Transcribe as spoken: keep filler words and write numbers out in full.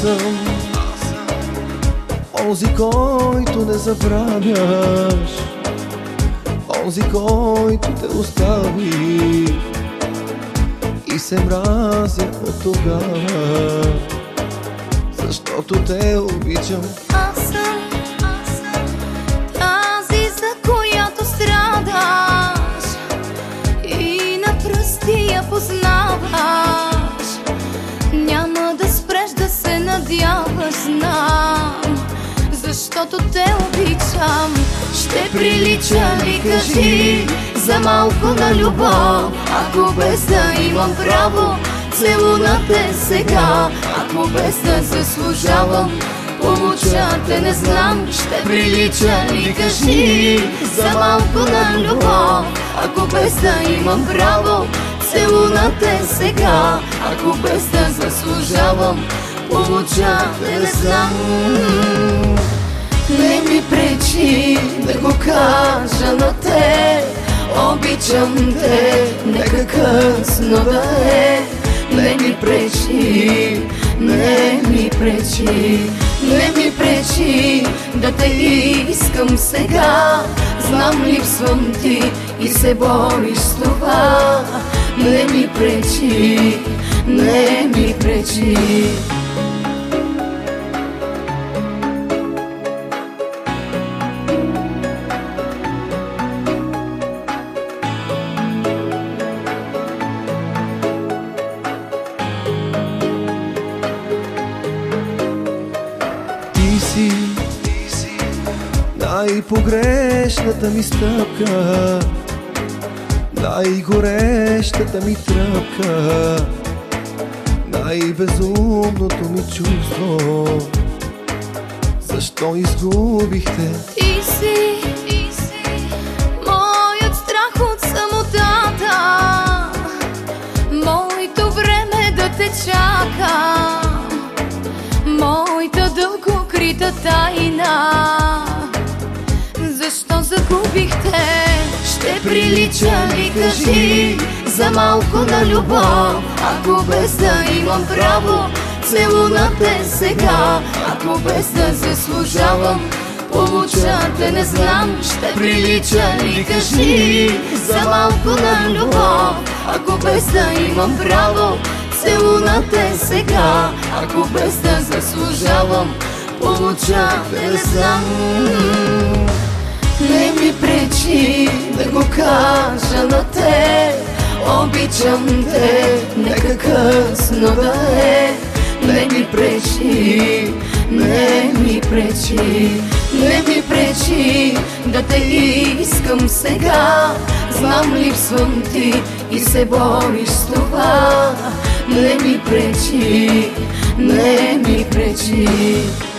съм онзи, който не забравяш, онзи, който те остави и се мразя от тогава, защото те обичам. Аз съм, аз съм тази, за която страдаш и на пръсти я познаваш. Няма да спреш да се надяваш, знам, защото те обичам. Ще прилича ли, кажи, за малко на любов, ако без да имам право целуна те сега, ако без да заслужавам помоча те, не знам. Ще прилича ли, кажи, за малко на любов, ако без да имам право целуна те сега, ако без да заслужавам помоча те, не знам. Не ми пречи да го кажа на те, обичам те, нека късно да е. Не ми пречи, не ми пречи, не ми пречи да те искам сега. Знам, липсвам ти и се бориш с това. Не ми пречи, не ми пречи. Ти си най-погрешната ми стъпка, най-горещата ми тръпка, най-безумното ми чувство. Защо изгубихте? Ти си, ти си моят страх от самотата, моето време да те чака, моята дълго крита тайна. Защо загубихте? Ще прилича ли, кажи, за малко на любов, ако без да имам право целуна те сега, ако без да заслужавам помоча те, не знам. Ще прилича ли, кажи, за малко на любов, ако без да имам право целуна те сега, ако без да заслужавам помоча те, не знам. Не ми пречи да го кажа на те, обичам те, нека късно да е. Не ми пречи, не ми пречи, не ми пречи да те искам сега. Знам, липсвам ти и се бориш с това. Не ми пречи, не ми пречи.